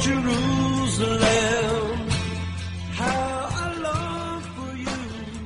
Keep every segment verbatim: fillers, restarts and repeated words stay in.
Jerusalem, how I long for you.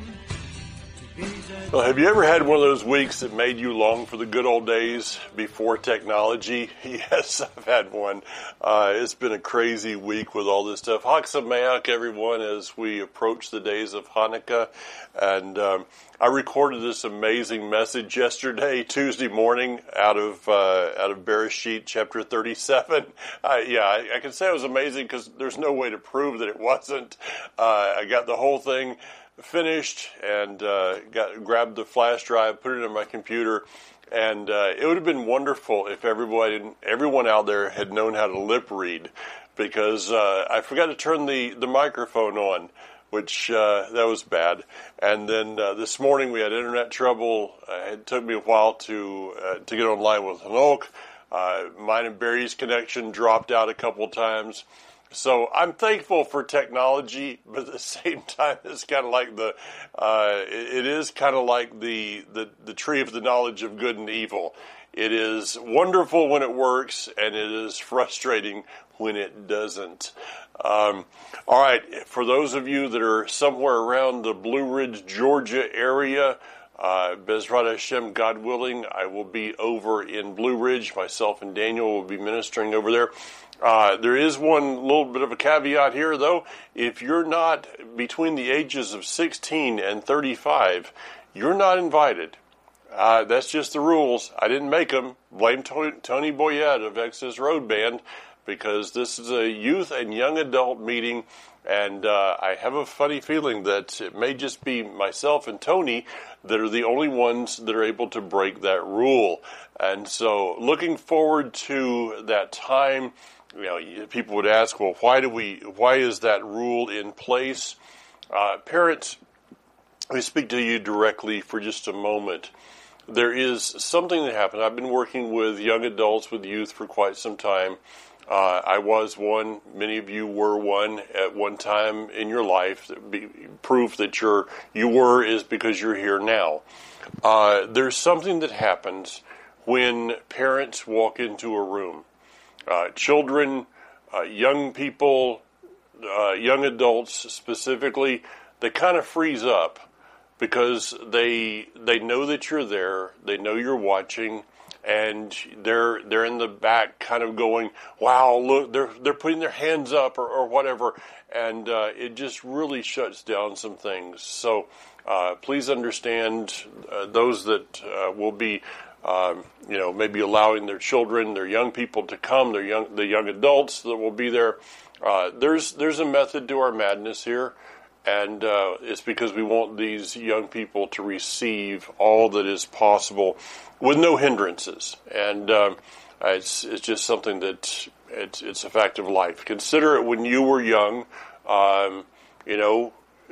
Well, have you ever had one of those weeks that made you long for the good old days before technology? Yes, I've had one. Uh, it's been a crazy week with all this stuff. Chag Sameach, everyone, as we approach the days of Hanukkah. And um, I recorded this amazing message yesterday, Tuesday morning, out of uh, out of Bereshit, chapter thirty-seven. Uh, yeah, I, I can say it was amazing because there's no way to prove that it wasn't. Uh, I got the whole thing finished and uh, got grabbed the flash drive, put it in my computer, and uh, it would have been wonderful if everybody, everyone out there had known how to lip read, because uh, I forgot to turn the, the microphone on, which uh, that was bad. And then uh, this morning we had internet trouble. Uh, it took me a while to uh, to get online with Hanok. Uh, mine and Barry's connection dropped out a couple times. So I'm thankful for technology, but at the same time, it's kind of like the, uh, it, it is kind of like the, the, the tree of the knowledge of good and evil. It is wonderful when it works, and it is frustrating when it doesn't. Um, all right, for those of you that are somewhere around the Blue Ridge, Georgia area, uh, Bezrat Hashem, God willing, I will be over in Blue Ridge. Myself and Daniel will be ministering over there. Uh, there is one little bit of a caveat here, though. If you're not between the ages of sixteen and thirty-five, you're not invited. Uh, that's just the rules. I didn't make them. Blame Tony, Tony Boyette of Exodus Road Band, because this is a youth and young adult meeting, and uh, I have a funny feeling that it may just be myself and Tony that are the only ones that are able to break that rule. And so looking forward to that time. You know, people would ask, well, why do we? Why is that rule in place? Uh, parents, let me speak to you directly for just a moment. There is something that happened. I've been working with young adults, with youth for quite some time. Uh, I was one. Many of you were one at one time in your life. Be, proof that you're you were is because you're here now. Uh, there's something that happens when parents walk into a room. Uh, children, uh, young people, uh, young adults specifically, they kind of freeze up because they they know that you're there, they know you're watching, and they're they're in the back kind of going, wow, look, they're they're putting their hands up or, or whatever, and uh, it just really shuts down some things. So uh, please understand uh, those that uh, will be Um, you know, maybe allowing their children, their young people to come, their young, the young adults that will be there. Uh, there's there's a method to our madness here, and uh, it's because we want these young people to receive all that is possible with no hindrances. And um, it's it's just something that it's it's a fact of life. Consider it when you were young. Um, you know.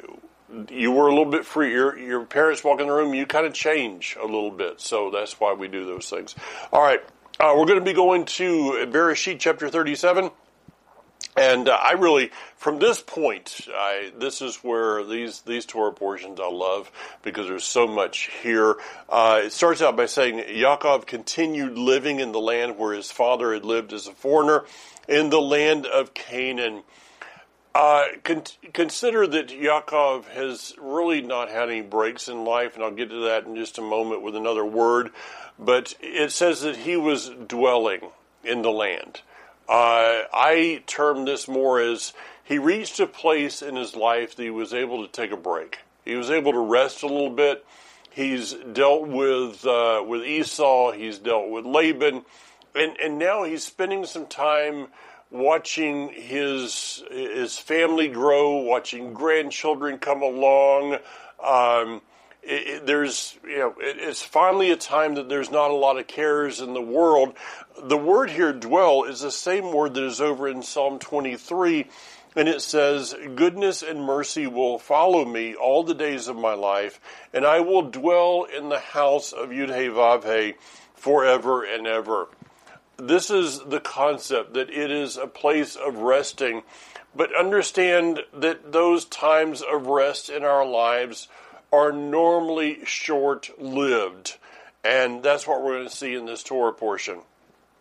You were a little bit free. Your, your parents walk in the room, you kind of change a little bit. So that's why we do those things. All right. Uh, we're going to be going to Bereshit chapter thirty-seven. And uh, I really, from this point, I, this is where these, these Torah portions I love because there's so much here. Uh, it starts out by saying Yaakov continued living in the land where his father had lived as a foreigner, in the land of Canaan. Uh, con- consider that Yaakov has really not had any breaks in life, and I'll get to that in just a moment with another word, but it says that he was dwelling in the land. Uh, I term this more as he reached a place in his life that he was able to take a break. He was able to rest a little bit. He's dealt with uh, with Esau. He's dealt with Laban, and and now he's spending some time watching his his family grow, watching grandchildren come along. Um, it, it, there's, you know, it, it's finally a time that there's not a lot of cares in the world. The word here, dwell, is the same word that is over in Psalm twenty-three, and it says, goodness and mercy will follow me all the days of my life, and I will dwell in the house of Yud-Heh-Vav-Heh forever and ever. This is the concept that it is a place of resting, but understand that those times of rest in our lives are normally short-lived, and that's what we're going to see in this Torah portion.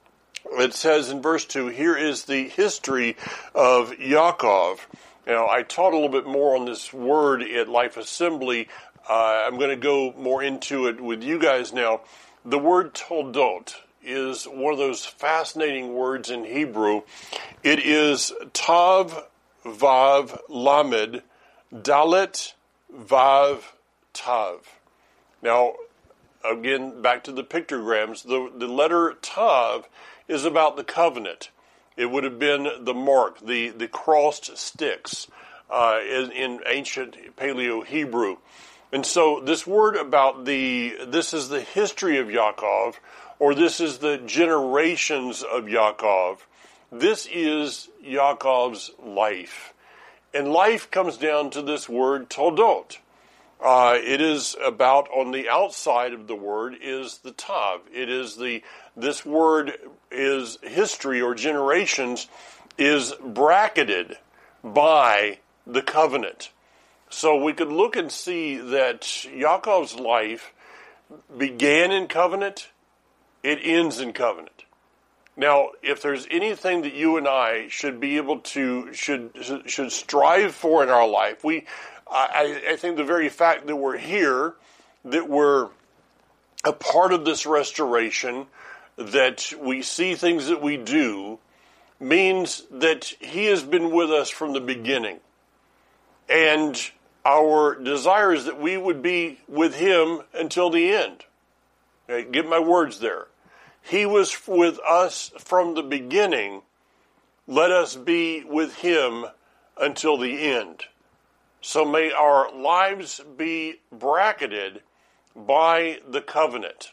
it says in verse two, here is the history of Yaakov. Now, I taught a little bit more on this word at Life Assembly. Uh, I'm going to go more into it with you guys now. The word toldot is one of those fascinating words in Hebrew. It is tav, vav, lamed, dalet, vav, tav. Now, again, back to the pictograms. The, the letter tav is about the covenant. It would have been the mark, the, the crossed sticks uh, in, in ancient Paleo-Hebrew. And so this word about the, this is the history of Yaakov, or this is the generations of Yaakov. This is Yaakov's life. And life comes down to this word toldot. Uh, it is about, on the outside of the word is the tav. It is the, this word is history or generations is bracketed by the covenant. So we could look and see that Yaakov's life began in covenant, it ends in covenant. Now, if there's anything that you and I should be able to, should should strive for in our life, we, I, I think the very fact that we're here, that we're a part of this restoration, that we see things that we do, means that He has been with us from the beginning. And our desire is that we would be with Him until the end. Okay, get my words there. He was with us from the beginning. Let us be with Him until the end. So may our lives be bracketed by the covenant.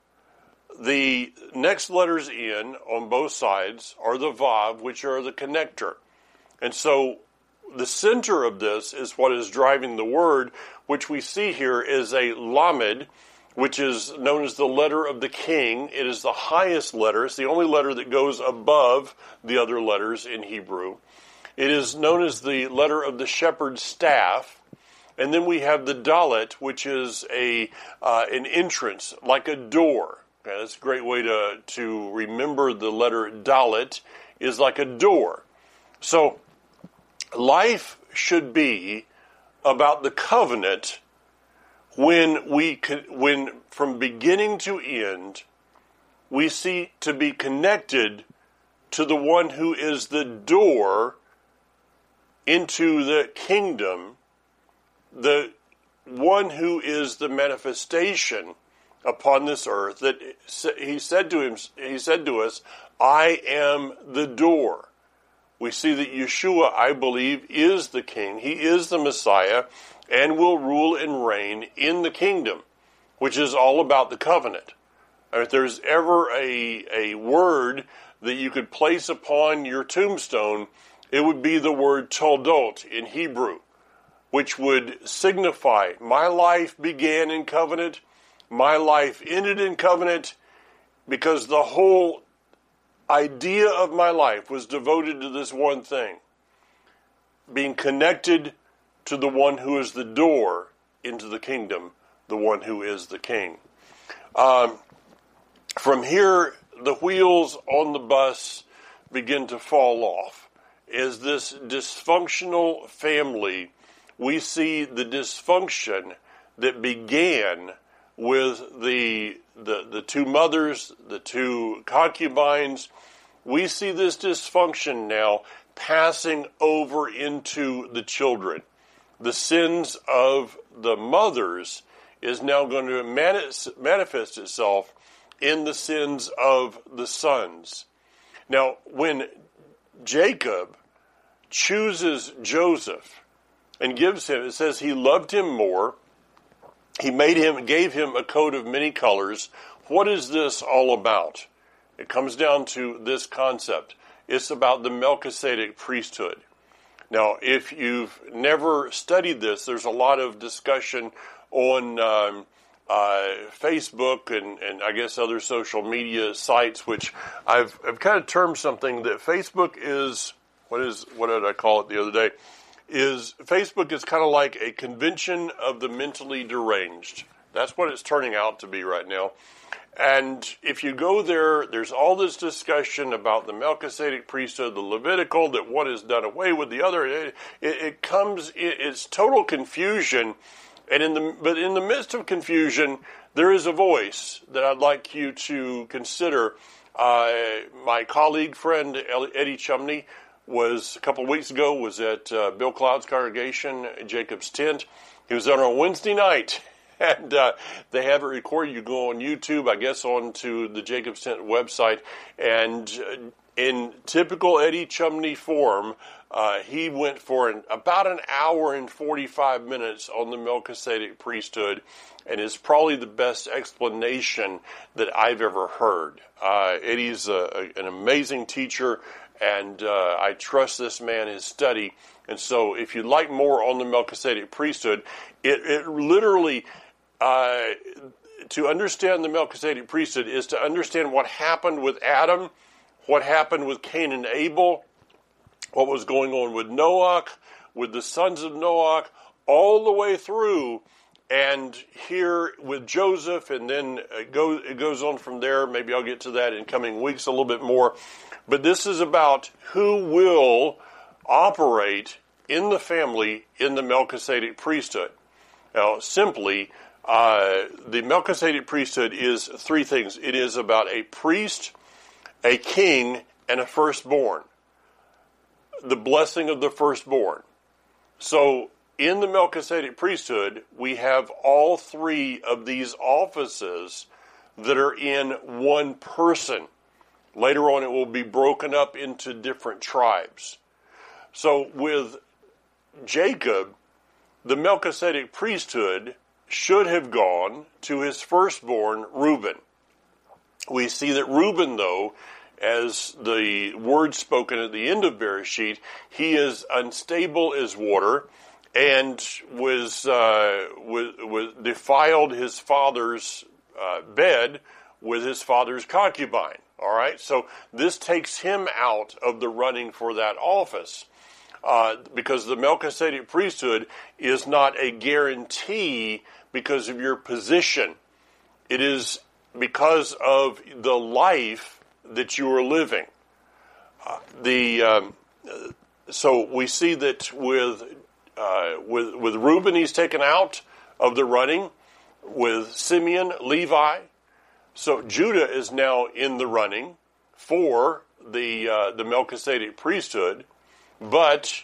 The next letters in on both sides are the vav, which are the connector. And so the center of this is what is driving the word, which we see here is a lamed, which is known as the letter of the king. It is the highest letter. It's the only letter that goes above the other letters in Hebrew. It is known as the letter of the shepherd's staff. And then we have the dalet, which is a uh, an entrance, like a door. Okay, that's a great way to, to remember the letter dalet, is like a door. So life should be about the covenant when we when from beginning to end we see to be connected to the one who is the door into the kingdom, the one who is the manifestation upon this earth, that he said to him he said to us, I am the door. We see that Yeshua, I believe, is the king. He is the Messiah and will rule and reign in the kingdom, which is all about the covenant. If there's ever a, a word that you could place upon your tombstone, it would be the word toldot in Hebrew, which would signify my life began in covenant, my life ended in covenant, because the whole idea of my life was devoted to this one thing, being connected to the one who is the door into the kingdom, the one who is the king. Um, from here, the wheels on the bus begin to fall off. As this dysfunctional family, we see the dysfunction that began with the, the, the two mothers, the two concubines. We see this dysfunction now passing over into the children. The sins of the mothers is now going to manifest itself in the sins of the sons. Now, when Jacob chooses Joseph and gives him, it says he loved him more. He made him, gave him a coat of many colors. What is this all about? It comes down to this concept. It's about the Melchizedek priesthood. Now, if you've never studied this, there's a lot of discussion on um, uh, Facebook and, and I guess other social media sites, which I've, I've kind of termed something that Facebook is, what is, what did I call it the other day? Is Facebook is kind of like a convention of the mentally deranged. That's what it's turning out to be right now. And if you go there, there's all this discussion about the Melchizedek priesthood, the Levitical, that one is done away with the other. It, it, it comes, it, it's total confusion. And in the but in the midst of confusion, there is a voice that I'd like you to consider. Uh, my colleague, friend Eddie Chumney, was a couple of weeks ago was at uh, Bill Cloud's congregation, Jacob's Tent. He was on a Wednesday night. And uh, they have it recorded. You go on YouTube, I guess, onto the Jacob's Tent website. And uh, in typical Eddie Chumney form, uh, he went for an, about an hour and forty-five minutes on the Melchizedek priesthood. And is probably the best explanation that I've ever heard. Uh, Eddie's a, a, an amazing teacher, and uh, I trust this man, his study. And so if you'd like more on the Melchizedek priesthood, it, it literally... Uh, to understand the Melchizedek priesthood is to understand what happened with Adam, what happened with Cain and Abel, what was going on with Noach, with the sons of Noach, all the way through, and here with Joseph, and then it goes, it goes on from there. Maybe I'll get to that in coming weeks a little bit more. But this is about who will operate in the family in the Melchizedek priesthood. Now, simply... Uh, the Melchizedek priesthood is three things. It is about a priest, a king, and a firstborn. The blessing of the firstborn. So, in the Melchizedek priesthood, we have all three of these offices that are in one person. Later on, it will be broken up into different tribes. So, with Jacob, the Melchizedek priesthood should have gone to his firstborn, Reuben. We see that Reuben, though, as the word spoken at the end of Bereshit, he is unstable as water and was, uh, was, was defiled his father's uh, bed with his father's concubine. All right, so this takes him out of the running for that office. Uh, because the Melchizedek priesthood is not a guarantee because of your position. It is because of the life that you are living. Uh, the um, so we see that with uh, with with Reuben, he's taken out of the running. With Simeon, Levi, so Judah is now in the running for the uh, the Melchizedek priesthood. But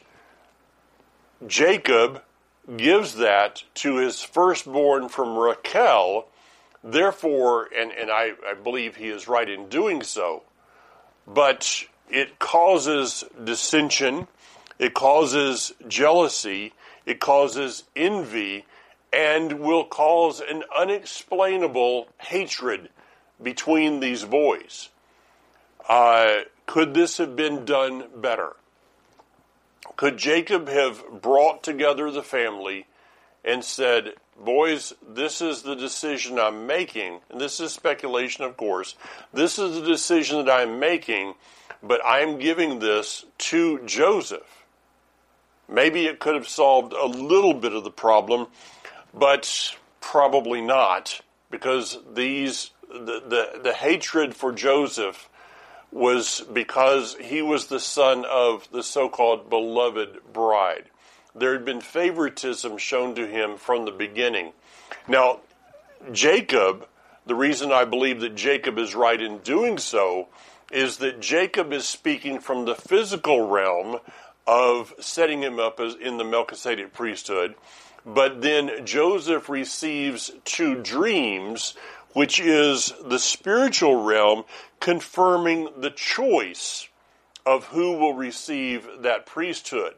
Jacob gives that to his firstborn from Rachel. Therefore, and, and I, I believe he is right in doing so, but it causes dissension, it causes jealousy, it causes envy, and will cause an unexplainable hatred between these boys. Uh, could this have been done better? Could Jacob have brought together the family and said, boys, this is the decision I'm making, and this is speculation, of course. This is the decision that I'm making, but I'm giving this to Joseph. Maybe it could have solved a little bit of the problem, but probably not, because these the, the, the hatred for Joseph was because he was the son of the so-called beloved bride. There had been favoritism shown to him from the beginning. Now, Jacob, the reason I believe that Jacob is right in doing so is that Jacob is speaking from the physical realm of setting him up as in the Melchizedek priesthood, but then Joseph receives two dreams, which is the spiritual realm confirming the choice of who will receive that priesthood.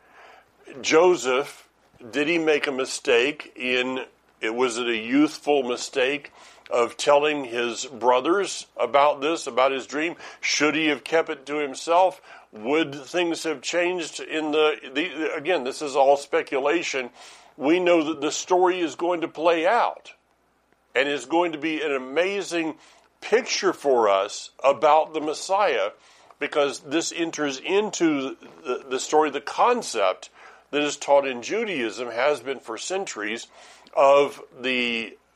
Joseph, did he make a mistake in, it was it a youthful mistake of telling his brothers about this, about his dream? Should he have kept it to himself? Would things have changed in the, the again, this is all speculation. We know that the story is going to play out and is going to be an amazing picture for us about the Messiah, because this enters into the, the story, the concept that is taught in Judaism, has been for centuries, of the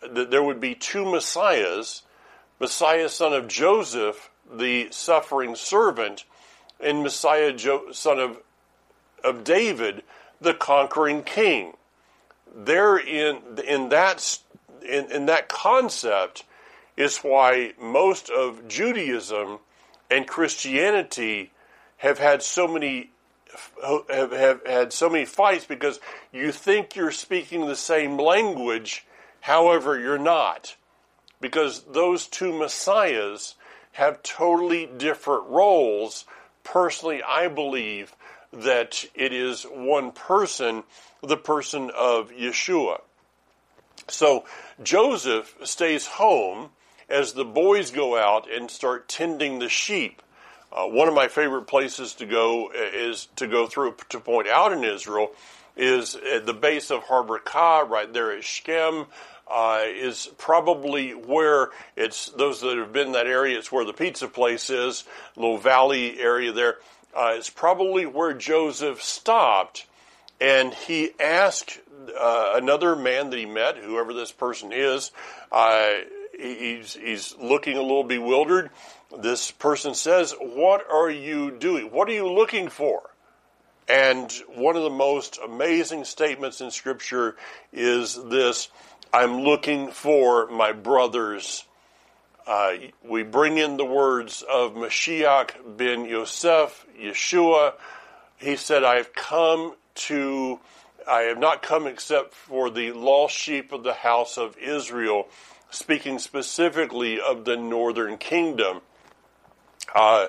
that there would be two Messiahs, Messiah son of Joseph, the suffering servant, and Messiah jo- son of, of David, the conquering king. There in in that in, in that concept is why most of Judaism and Christianity have had so many have, have had so many fights, because you think you're speaking the same language, however you're not, because those two messiahs have totally different roles. Personally, I believe that it is one person, the person of Yeshua. So Joseph stays home as the boys go out and start tending the sheep. Uh, one of my favorite places to go is to go through to point out in Israel is at the base of Har Kah, right there at Shechem. Uh, is probably where it's, those that have been in that area, it's where the pizza place is, little valley area there. Uh, it's probably where Joseph stopped, and he asked uh, another man that he met, whoever this person is. Uh, he's, he's looking a little bewildered. This person says, "What are you doing? What are you looking for?" And one of the most amazing statements in Scripture is this: "I'm looking for my brothers." Uh, we bring in the words of Mashiach ben Yosef, Yeshua. He said, "I have come to, I have not come except for the lost sheep of the house of Israel," speaking specifically of the northern kingdom. Uh,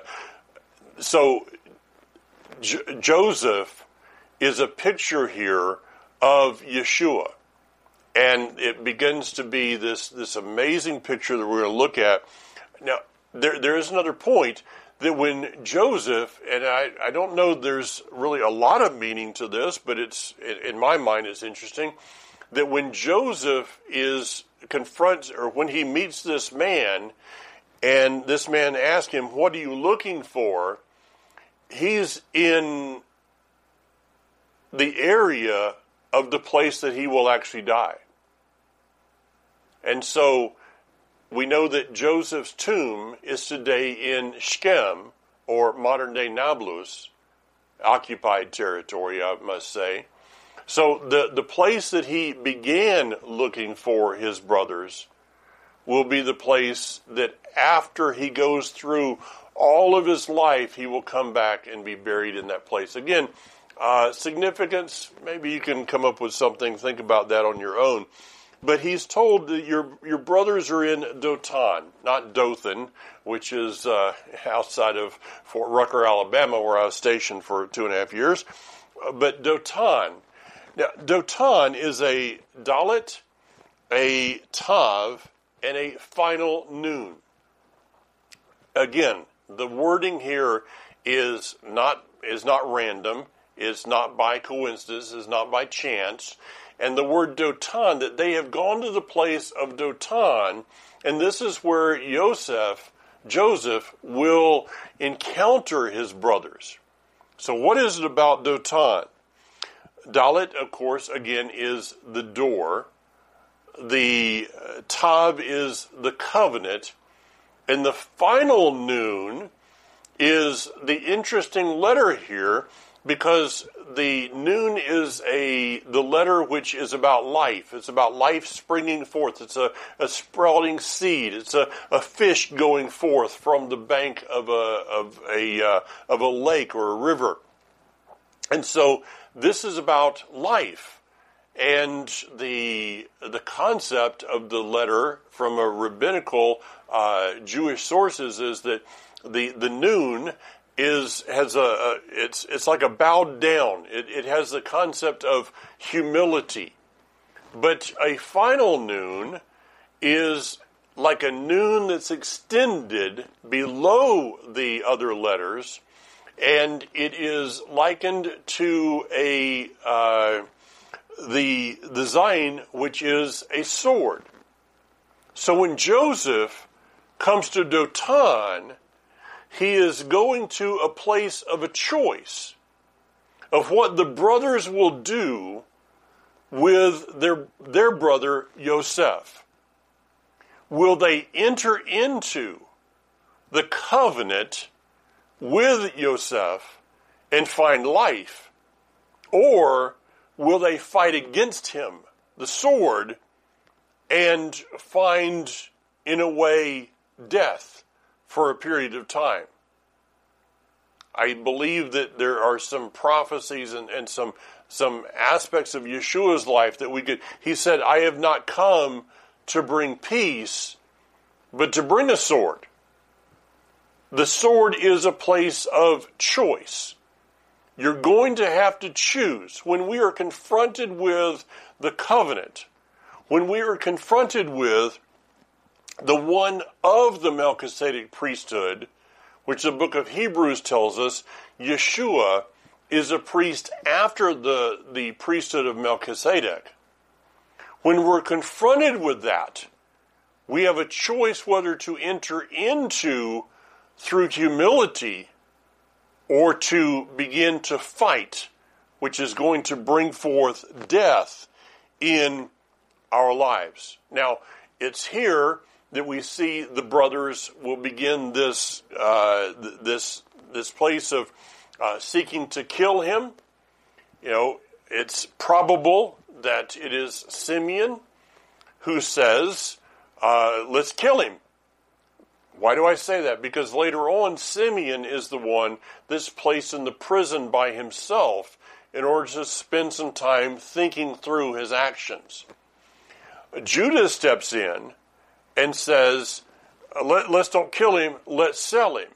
so J- Joseph is a picture here of Yeshua. And it begins to be this, this amazing picture that we're going to look at. Now, there there is another point that when Joseph, and I, I don't know there's really a lot of meaning to this, but it's in my mind it's interesting, that when Joseph is confronts, or when he meets this man, and this man asks him, "What are you looking for?" he's in the area of the place that he will actually die. And so we know that Joseph's tomb is today in Shechem, or modern-day Nablus, occupied territory, I must say. So the, the place that he began looking for his brothers will be the place that after he goes through all of his life, he will come back and be buried in that place. Again, uh, significance, maybe you can come up with something, think about that on your own. But he's told that your your brothers are in Dothan, not Dothan, which is uh, outside of Fort Rucker, Alabama, where I was stationed for two and a half years. But Dothan. Now, Dothan is a Dalet, a Tav, and a final noon. Again, the wording here is not is not random. It's not by coincidence. It's not by chance. And the word Dothan, that they have gone to the place of Dothan, and this is where Joseph, Joseph will encounter his brothers. So what is it about Dothan? Dalet, of course, again, is the door. The Tav is the covenant. And the final noon is the interesting letter here, because the noon is a the letter which is about life. It's about life springing forth. It's a, a sprouting seed. It's a, a fish going forth from the bank of a of a uh, of a lake or a river. And so this is about life. And the the concept of the letter from a rabbinical uh, Jewish sources is that the the noon is has a, a it's it's like a bowed down. It it has the concept of humility. But a final noon is like a noon that's extended below the other letters, and it is likened to a uh, the the Zayin, which is a sword. So when Joseph comes to Dothan, he is going to a place of a choice of what the brothers will do with their their brother Yosef. will they enter into the covenant with Yosef and find life? Or will they fight against him, the sword, and find, in a way, death for a period of time? I believe that there are some prophecies and, and some some aspects of Yeshua's life that we could, he said, I have not come to bring peace, but to bring a sword. The sword is a place of choice. You're going to have to choose. When we are confronted with the covenant, when we are confronted with the one of the Melchizedek priesthood, which the book of Hebrews tells us, Yeshua is a priest after the, the priesthood of Melchizedek. When we're confronted with that, we have a choice whether to enter into through humility or to begin to fight, which is going to bring forth death in our lives. Now, it's here that we see the brothers will begin this uh, this this place of uh, seeking to kill him. You know, it's probable that it is Simeon who says, uh, let's kill him. Why do I say that? Because later on, Simeon is the one that's placed in the prison by himself in order to spend some time thinking through his actions. Judah steps in and says, Let, let's don't kill him, let's sell him.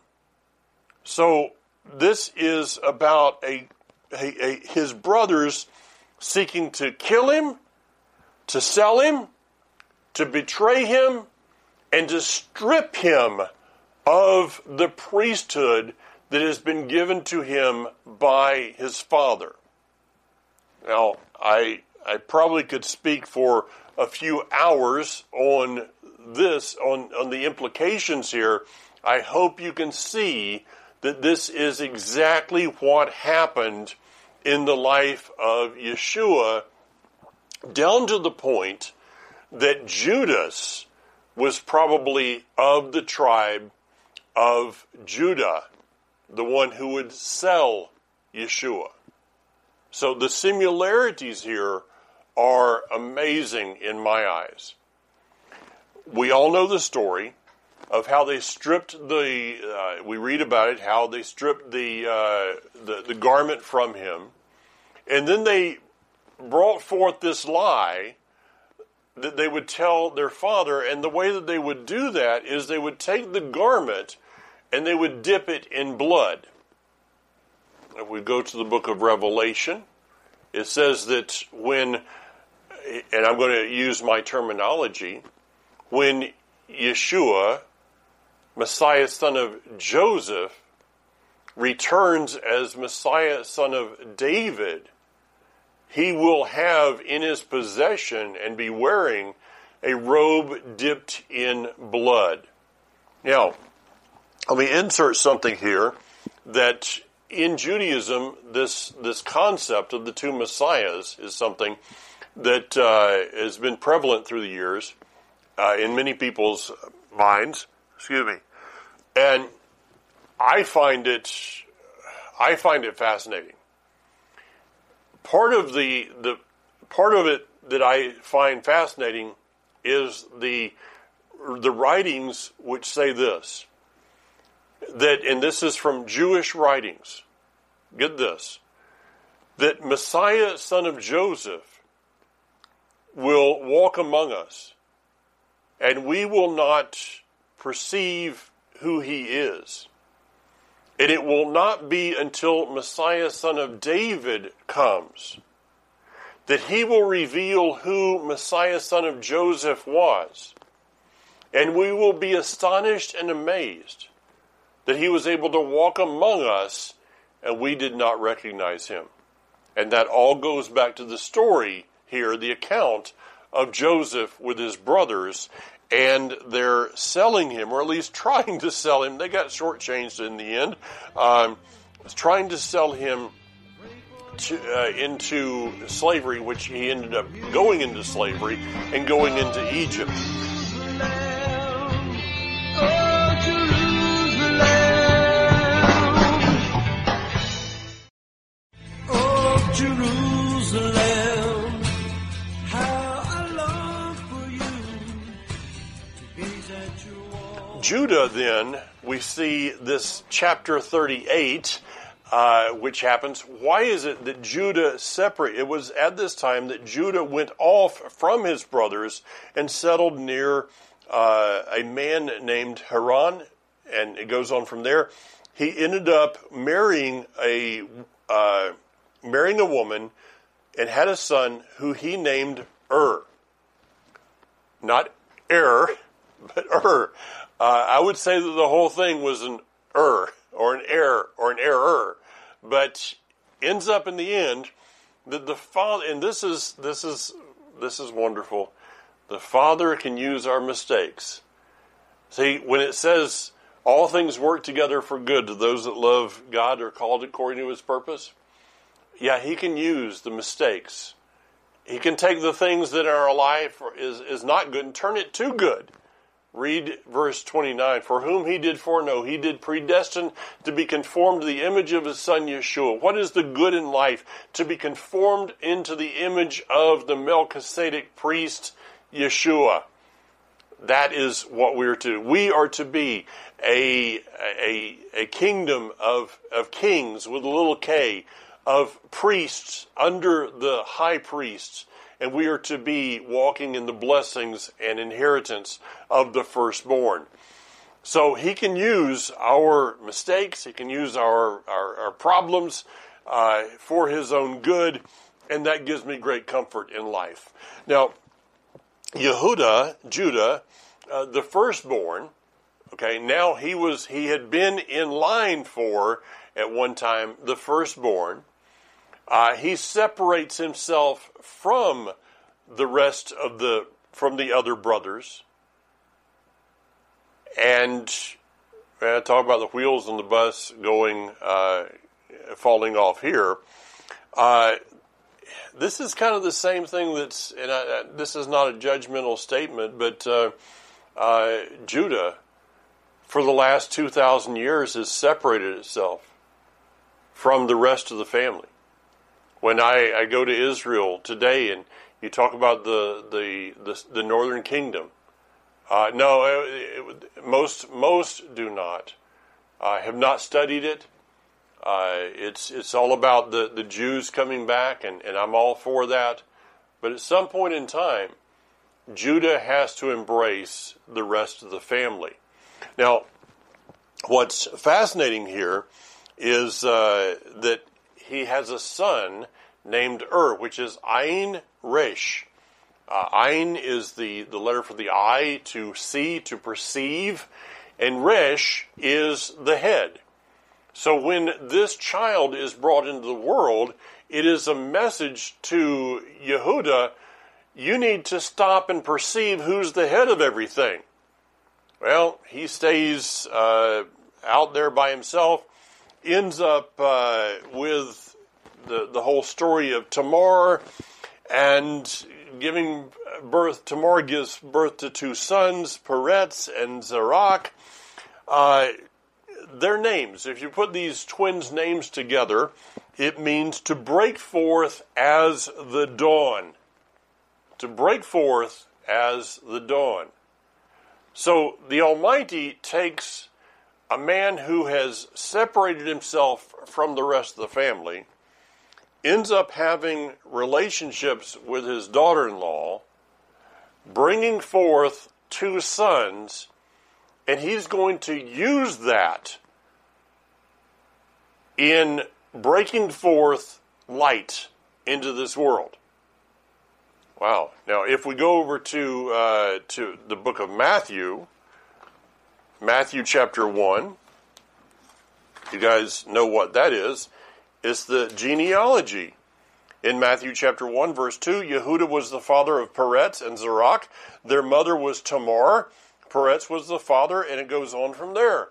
So this is about a, a, a his brothers seeking to kill him, to sell him, to betray him, and to strip him of the priesthood that has been given to him by his father. Now, I I probably could speak for a few hours on this, on, on the implications here. I hope you can see that this is exactly what happened in the life of Yeshua, down to the point that Judas was probably of the tribe of Judah, the one who would sell Yeshua. So the similarities here are amazing in my eyes. We all know the story of how they stripped the, uh, we read about it, how they stripped the, uh, the the garment from him, and then they brought forth this lie that they would tell their father, and the way that they would do that is they would take the garment and they would dip it in blood. If we go to the book of Revelation, it says that when, and I'm going to use my terminology, when Yeshua, Messiah son of Joseph, returns as Messiah son of David, he will have in his possession and be wearing a robe dipped in blood. Now, let me insert something here that in Judaism, this this concept of the two messiahs is something that uh, has been prevalent through the years uh, in many people's minds. Excuse me, and I find it I find it fascinating. Part of the the part of it that I find fascinating is the the writings which say this. That, and this is from Jewish writings, get this, that Messiah, son of Joseph, will walk among us, and we will not perceive who he is. And it will not be until Messiah, son of David, comes that he will reveal who Messiah, son of Joseph, was. And we will be astonished and amazed that he was able to walk among us and we did not recognize him. And that all goes back to the story here, the account of Joseph with his brothers, and they're selling him, or at least trying to sell him. They got shortchanged in the end. Um, trying to sell him to, uh, into slavery, which he ended up going into slavery and going into Egypt. Jerusalem. How I long for you to gaze at your wall. Judah, then, we see this chapter thirty-eight, uh, which happens. Why is it that Judah separate? It was at this time that Judah went off from his brothers and settled near uh, a man named Haran, and it goes on from there. He ended up marrying a uh, marrying a woman and had a son who he named Ur. Not Er, but Ur. Uh, I would say that the whole thing was an Ur, or an error, or an error, but ends up in the end that the father, and this is this is this is wonderful. The Father can use our mistakes. See, when it says all things work together for good to those that love God are called according to His purpose, yeah, He can use the mistakes. He can take the things that in our life is is not good and turn it to good. Read verse twenty-nine. For whom He did foreknow, He did predestine to be conformed to the image of His Son Yeshua. What is the good in life? To be conformed into the image of the Melchizedek priest Yeshua. That is what we are to do. We are to be a, a, a kingdom of, of kings with a little k, of priests under the high priests. And we are to be walking in the blessings and inheritance of the firstborn. So He can use our mistakes, He can use our, our, our problems uh, for His own good, and that gives me great comfort in life. Now, Yehudah, Judah, uh, the firstborn, okay, now he was he had been in line for, at one time, the firstborn. Uh, he separates himself from the rest of the, from the other brothers. And uh, talk about the wheels on the bus going, uh, falling off here. Uh, this is kind of the same thing that's, and I, this is not a judgmental statement, but uh, uh, Judah, for the last two thousand years, has separated itself from the rest of the family. When I, I go to Israel today and you talk about the the the, the northern kingdom, uh, no, it, it, most most do not uh, have not studied it. Uh, it's it's all about the, the Jews coming back, and, and I'm all for that. But at some point in time, Judah has to embrace the rest of the family. Now, what's fascinating here is uh, that he has a son named Ur, which is Ayin Resh. Uh, Ayin is the, the letter for the eye, to see, to perceive, and Resh is the head. So when this child is brought into the world, it is a message to Yehudah, you need to stop and perceive who's the head of everything. Well, he stays uh, out there by himself, ends up uh, with the, the whole story of Tamar, and giving birth, Tamar gives birth to two sons, Peretz and Zerach. Uh, their names, if you put these twins' names together, it means to break forth as the dawn. To break forth as the dawn. So the Almighty takes a man who has separated himself from the rest of the family, ends up having relationships with his daughter-in-law, bringing forth two sons, and he's going to use that in breaking forth light into this world. Wow. Now, if we go over to uh, to the book of Matthew, Matthew chapter one, you guys know what that is. It's the genealogy. In Matthew chapter one, verse two, Yehudah was the father of Peretz and Zerach. Their mother was Tamar. Peretz was the father, and it goes on from there.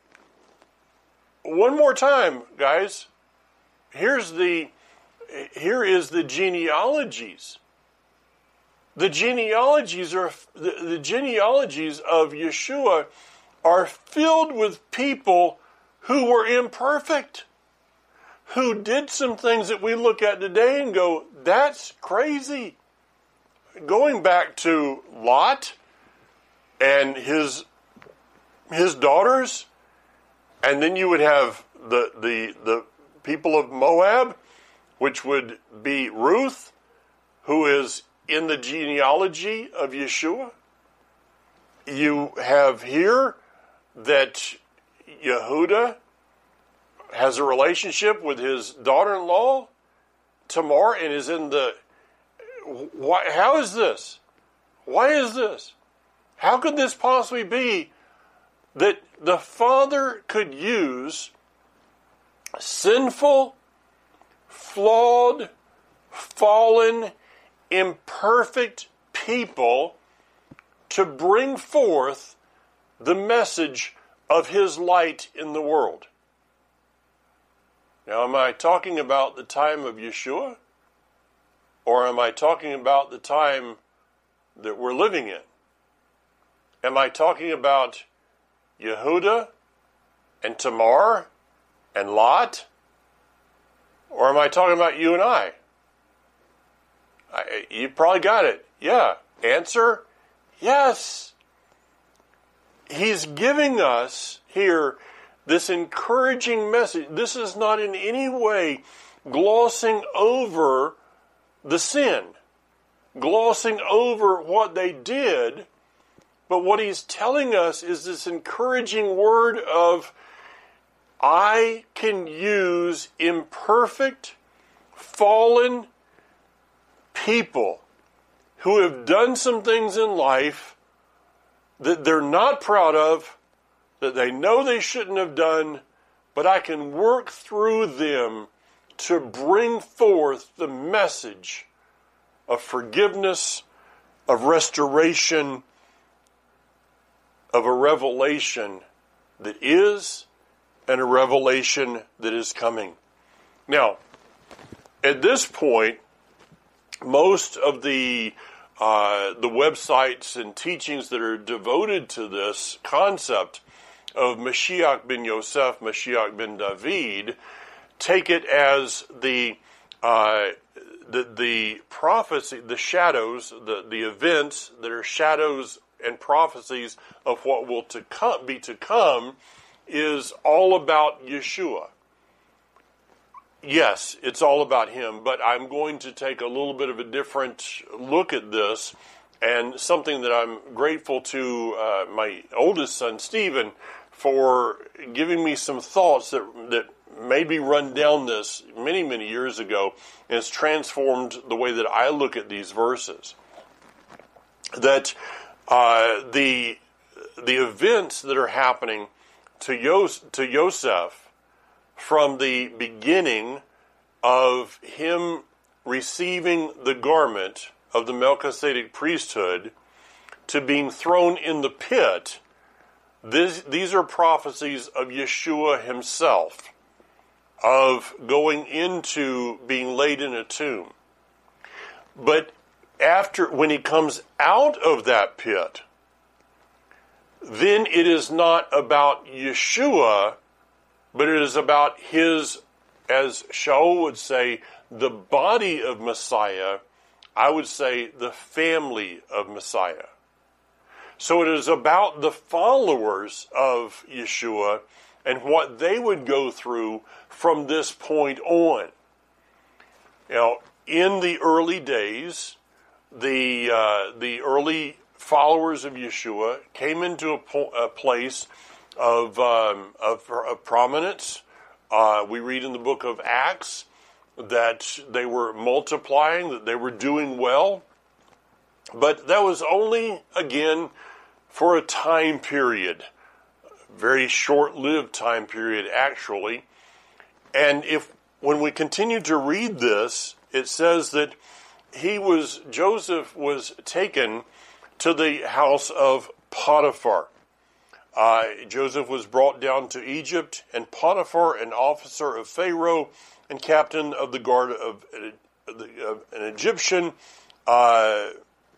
One more time, guys. Here's the, here is the genealogies. The genealogies are the, the genealogies of Yeshua are filled with people who were imperfect, who did some things that we look at today and go, that's crazy. Going back to Lot and his his daughters, and then you would have the the the people of Moab, which would be Ruth, who is in the genealogy of Yeshua. You have here that Yehuda has a relationship with his daughter-in-law, Tamar, and is in the... Why, how is this? Why is this? How could this possibly be that the Father could use sinful, flawed, fallen, imperfect people to bring forth the message of his light in the world? Now, am I talking about the time of Yeshua? Or am I talking about the time that we're living in? Am I talking about Yehuda and Tamar and Lot? Or am I talking about you and I? I you probably got it. Yeah. Answer, yes. He's giving us here this encouraging message. This is not in any way glossing over the sin, glossing over what they did, but what he's telling us is this encouraging word of, I can use imperfect, fallen people who have done some things in life that they're not proud of, that they know they shouldn't have done, but I can work through them to bring forth the message of forgiveness, of restoration, of a revelation that is and a revelation that is coming. Now, at this point, most of the uh, the websites and teachings that are devoted to this concept of Mashiach ben Yosef, Mashiach ben David, take it as the uh, the the prophecy, the shadows, the the events that are shadows and prophecies of what will to come, be to come, is all about Yeshua. Yes, it's all about him, but I'm going to take a little bit of a different look at this, and something that I'm grateful to uh, my oldest son, Stephen, for giving me some thoughts that that made me run down this many, many years ago, and it's transformed the way that I look at these verses. That uh, the the events that are happening to Yos, to Yosef from the beginning of him receiving the garment of the Melchizedek priesthood to being thrown in the pit, this, these are prophecies of Yeshua himself, of going into being laid in a tomb. But after, when he comes out of that pit, then it is not about Yeshua, but it is about his, as Shaul would say, the body of Messiah. I would say the family of Messiah. So it is about the followers of Yeshua and what they would go through from this point on. Now, in the early days, the uh, the early followers of Yeshua came into a, po- a place of, um, of of prominence. Uh, we read in the book of Acts that they were multiplying, that they were doing well, but that was only, again, for a time period, very short-lived time period, actually. And if when we continue to read this, it says that he was Joseph was taken to the house of Potiphar. Uh, Joseph was brought down to Egypt, and Potiphar, an officer of Pharaoh and captain of the guard of, of an Egyptian, uh,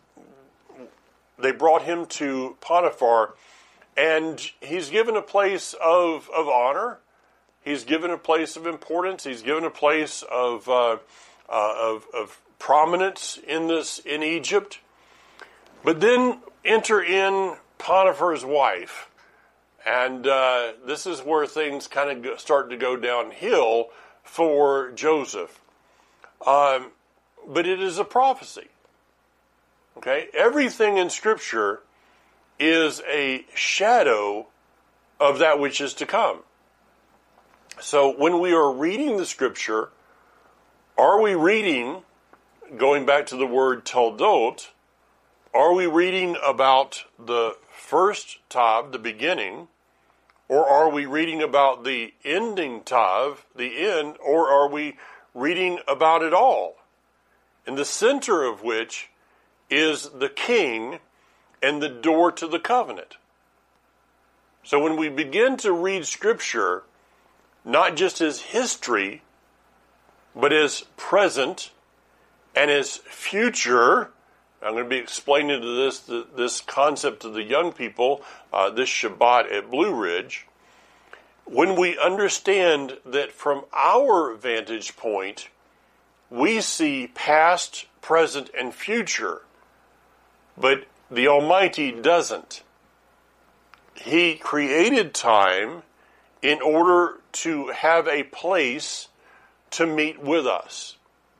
they brought him to Potiphar, and he's given a place of, of honor, He's given a place of importance. He's given a place of uh, uh, of, of prominence in this in Egypt. But then enter in Potiphar's wife, and uh, this is where things kind of start to go downhill for Joseph. Um, but it is a prophecy. Okay, everything in Scripture is a shadow of that which is to come. So when we are reading the Scripture, are we reading, going back to the word toldot, are we reading about the first tav, the beginning, or are we reading about the ending tav, the end, or are we reading about it all? In the center of which is the king and the door to the covenant. So when we begin to read Scripture, not just as history, but as present and as future, I'm going to be explaining to this this concept to the young people uh, this Shabbat at Blue Ridge. When we understand that from our vantage point, we see past, present, and future, but the Almighty doesn't. He created time in order to have a place to meet with us.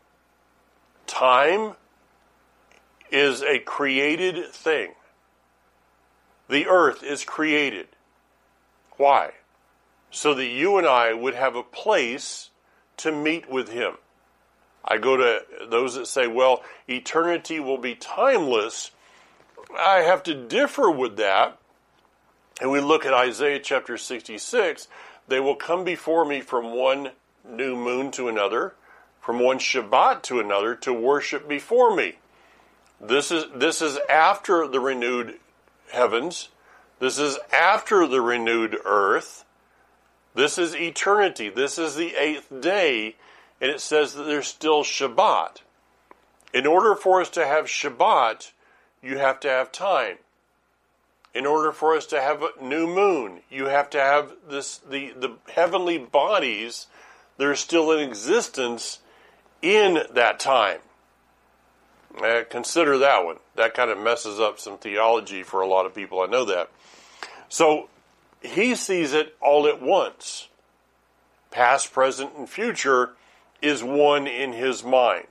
Time is a created thing. The earth is created. Why? So that you and I would have a place to meet with Him. I go to those that say, well, eternity will be timeless. I have to differ with that. And we look at Isaiah chapter sixty-six, they will come before me from one new moon to another, from one Shabbat to another, to worship before me. This is this is after the renewed heavens. This is after the renewed earth. This is eternity. This is the eighth day, and it says that there's still Shabbat. In order for us to have Shabbat, you have to have time. In order for us to have a new moon, you have to have this the, the heavenly bodies that are still in existence in that time. Uh, consider that one. That kind of messes up some theology for a lot of people. I know that. So he sees it all at once. Past, present, and future is one in his mind.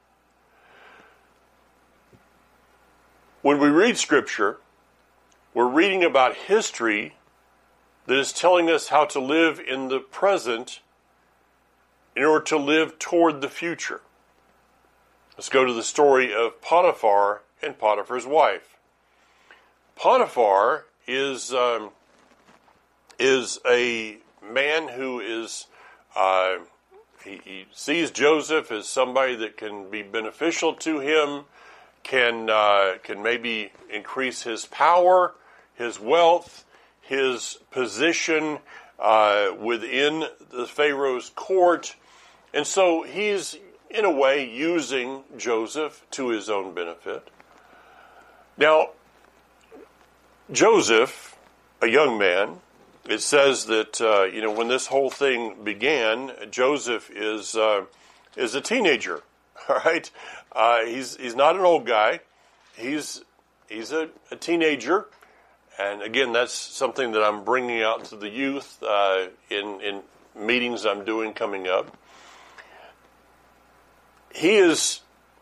When we read Scripture, we're reading about history that is telling us how to live in the present in order to live toward the future. Let's go to the story of Potiphar and Potiphar's wife. Potiphar is um, is a man who is uh, he, he sees Joseph as somebody that can be beneficial to him, can uh, can maybe increase his power, his wealth, his position uh, within the Pharaoh's court, and so he's in a way using Joseph to his own benefit. Now, Joseph, a young man, it says that uh, you know when this whole thing began, Joseph is uh, is a teenager. All right, uh, he's he's not an old guy. He's he's a, a teenager, and again, that's something that I'm bringing out to the youth uh, in in meetings I'm doing coming up. He is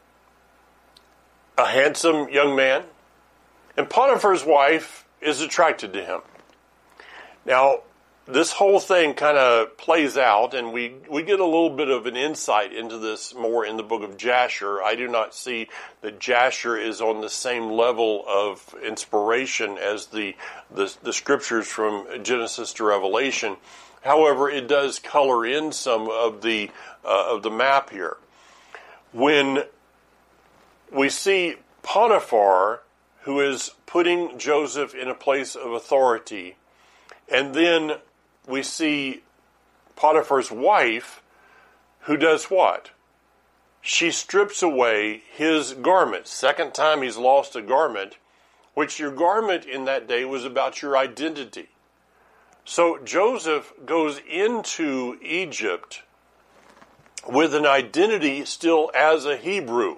a handsome young man, and Potiphar's wife is attracted to him. Now, this whole thing kind of plays out, and we, we get a little bit of an insight into this more in the book of Jasher. I do not see that Jasher is on the same level of inspiration as the, the, the scriptures from Genesis to Revelation. However, it does color in some of the uh, of the map here. When we see Potiphar, who is putting Joseph in a place of authority, and then we see Potiphar's wife, who does what? She strips away his garment. Second time he's lost a garment, which your garment in that day was about your identity. So Joseph goes into Egypt with an identity still as a Hebrew.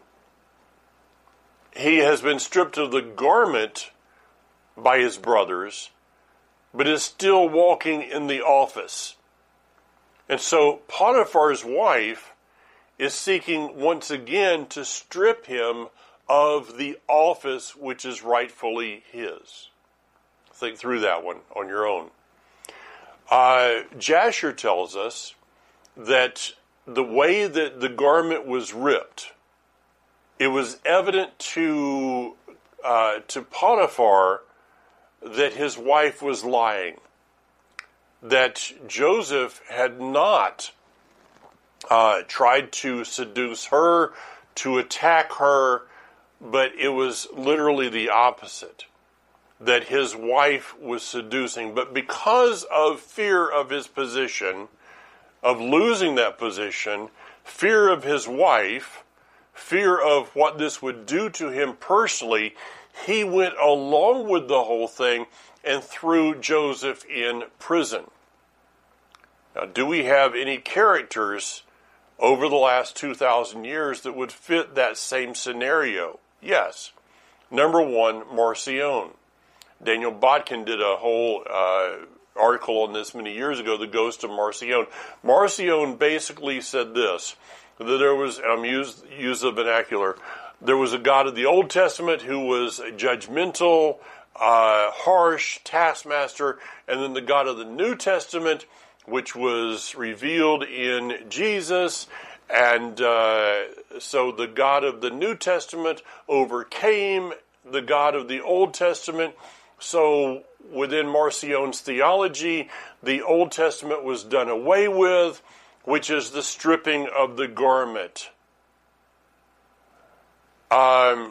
He has been stripped of the garment by his brothers, but is still walking in the office. And so Potiphar's wife is seeking once again to strip him of the office which is rightfully his. Think through that one on your own. Uh, Jasher tells us that the way that the garment was ripped, it was evident to uh, to Potiphar that his wife was lying, that Joseph had not uh, tried to seduce her, to attack her, but it was literally the opposite, that his wife was seducing. But because of fear of his position, of losing that position, fear of his wife, fear of what this would do to him personally, he went along with the whole thing and threw Joseph in prison. Now, do we have any characters over the last two thousand years that would fit that same scenario? Yes. Number one, Marcion. Daniel Botkin did a whole uh, article on this many years ago, The Ghost of Marcion. Marcion basically said this, that there was, and I'm use, use the vernacular, there was a God of the Old Testament who was judgmental, uh, harsh, taskmaster, and then the God of the New Testament, which was revealed in Jesus. And uh, so the God of the New Testament overcame the God of the Old Testament. So within Marcion's theology, the Old Testament was done away with, which is the stripping of the garment. Um,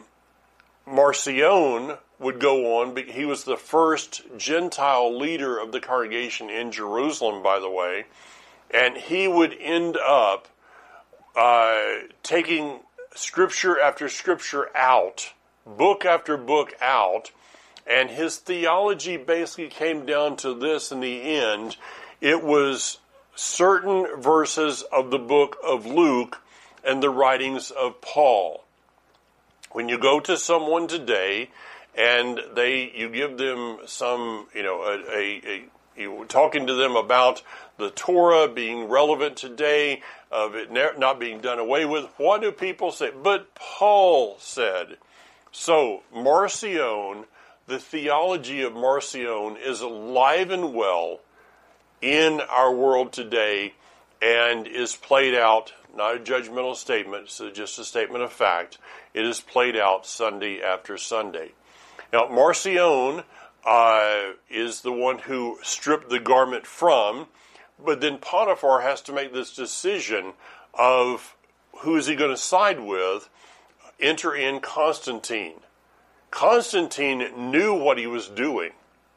Marcion would go on. He was the first Gentile leader of the congregation in Jerusalem, by the way, and he would end up uh, taking scripture after scripture out, book after book out, and his theology basically came down to this in the end. It was certain verses of the book of Luke and the writings of Paul. When you go to someone today and they, you give them some, you know, a, a, a you talking to them about the Torah being relevant today, of it not being done away with, what do people say? But Paul said. So Marcion, the theology of Marcion, is alive and well in our world today and is played out, not a judgmental statement, it's just a statement of fact. It is played out Sunday after Sunday. Now, Marcion uh, is the one who stripped the garment from, but then Potiphar has to make this decision of who is he going to side with. Enter in Constantine. Constantine knew what he was doing.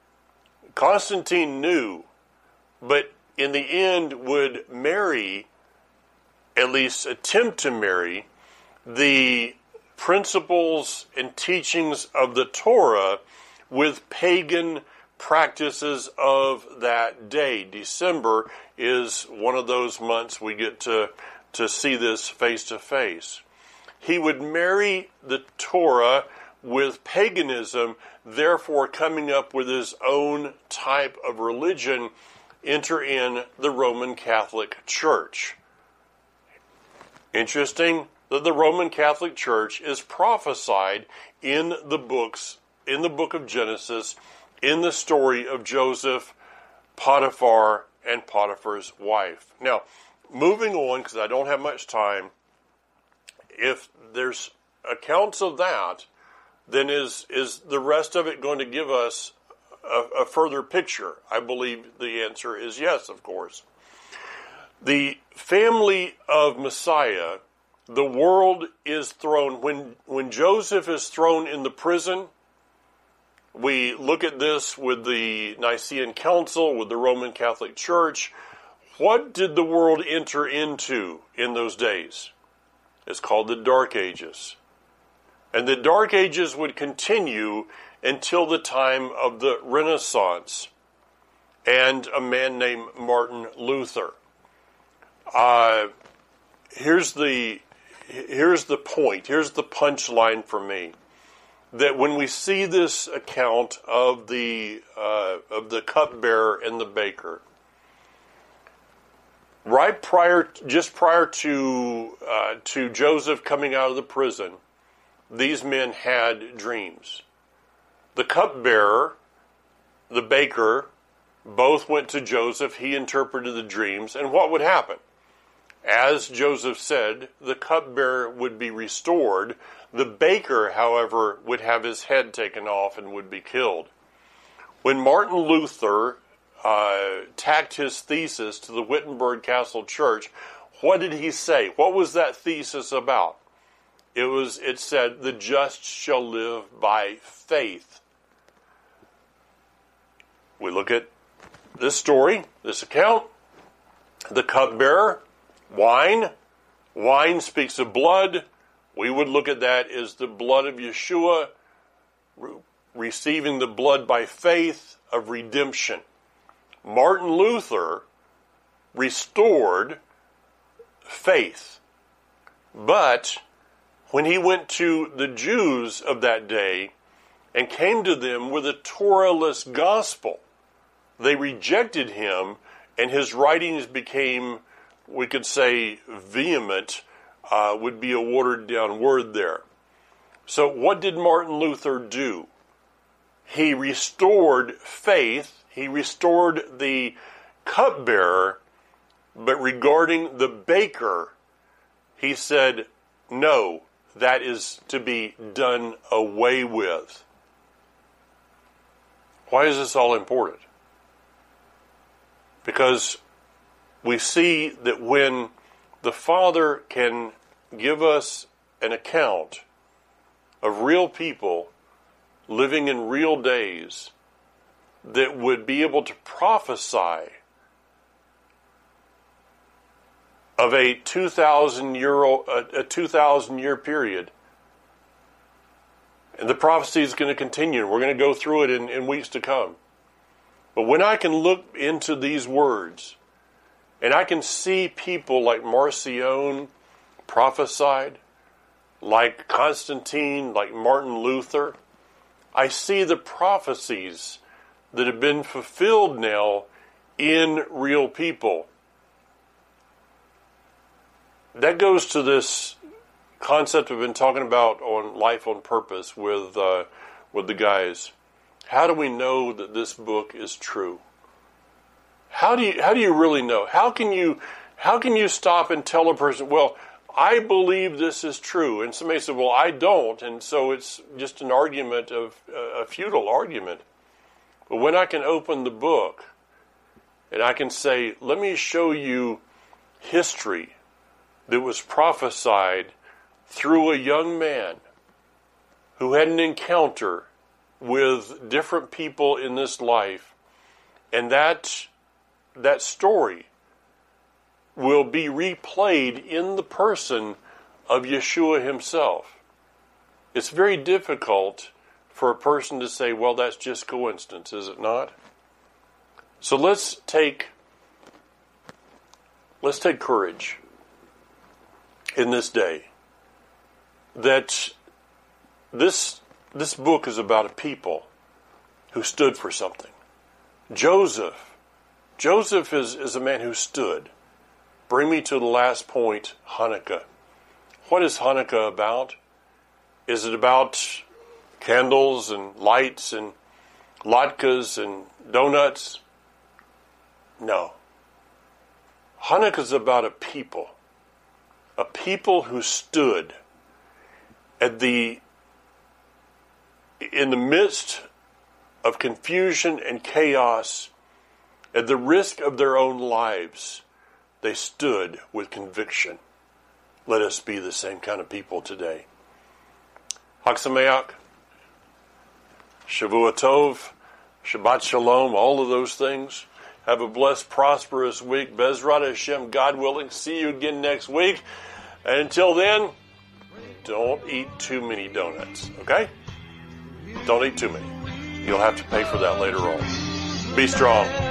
Constantine knew, but in the end would marry, at least attempt to marry, the principles and teachings of the Torah with pagan practices of that day. December is one of those months we get to, to see this face to face. He would marry the Torah with paganism, therefore coming up with his own type of religion, enter in the Roman Catholic Church. Interesting that the Roman Catholic Church is prophesied in the books, in the book of Genesis, in the story of Joseph, Potiphar, and Potiphar's wife. Now, moving on, because I don't have much time, if there's accounts of that, then is is the rest of it going to give us a, a further picture? I believe the answer is yes, of course. The family of Messiah, the world is thrown, when, when Joseph is thrown in the prison, we look at this with the Nicene Council, with the Roman Catholic Church. What did the world enter into in those days? It's called the Dark Ages. And the Dark Ages would continue until the time of the Renaissance. and a man named Martin Luther. Uh, here's the here's the point. Here's the punchline for me. That when we see this account of the uh, of the cupbearer and the baker, right prior, just prior to uh, to Joseph coming out of the prison, these men had dreams. The cupbearer, the baker, both went to Joseph. He interpreted the dreams, and what would happen? As Joseph said, the cupbearer would be restored. The baker, however, would have his head taken off and would be killed. When Martin Luther uh, tacked his thesis to the Wittenberg Castle Church, what did he say? What was that thesis about? It was. It said, "The just shall live by faith." We look at this story, this account. The cupbearer, wine. Wine speaks of blood. We would look at that as the blood of Yeshua, re- receiving the blood by faith of redemption. Martin Luther restored faith. But when he went to the Jews of that day and came to them with a Torah-less gospel, they rejected him, and his writings became, we could say, vehement, uh, would be a watered-down word there. So what did Martin Luther do? He restored faith, he restored the cupbearer, but regarding the baker, he said, no, that is to be done away with. Why is this all important? Because we see that when the Father can give us an account of real people living in real days that would be able to prophesy of a two thousand year old, a two thousand year period, and the prophecy is going to continue. We're going to go through it in, in weeks to come. But when I can look into these words, and I can see people like Marcion prophesied, like Constantine, like Martin Luther, I see the prophecies that have been fulfilled now in real people. That goes to this concept we've been talking about on Life on Purpose with uh, with the guys. How do we know that this book is true? How do you how do you really know? How can you how can you stop and tell a person, well, I believe this is true, and somebody said, well, I don't, and so it's just an argument of uh, a futile argument. But when I can open the book and I can say, let me show you history that was prophesied through a young man who had an encounter with different people in this life, and that that story will be replayed in the person of Yeshua himself. It's very difficult for a person to say, well, that's just coincidence, is it not? So let's take let's take courage in this day that this this book is about a people who stood for something. Joseph, Joseph is, is a man who stood. Bring me to the last point, Hanukkah. What is Hanukkah about? Is it about candles and lights and latkes and donuts? No. Hanukkah is about a people. A people who stood at the in the midst of confusion and chaos, at the risk of their own lives, they stood with conviction. Let us be the same kind of people today. Chag Sameach, Shavua Tov, Shabbat Shalom, all of those things. Have a blessed, prosperous week. Bezrat Hashem, God willing. See you again next week. And until then, don't eat too many donuts, okay? Don't eat too many. You'll have to pay for that later on. Be strong.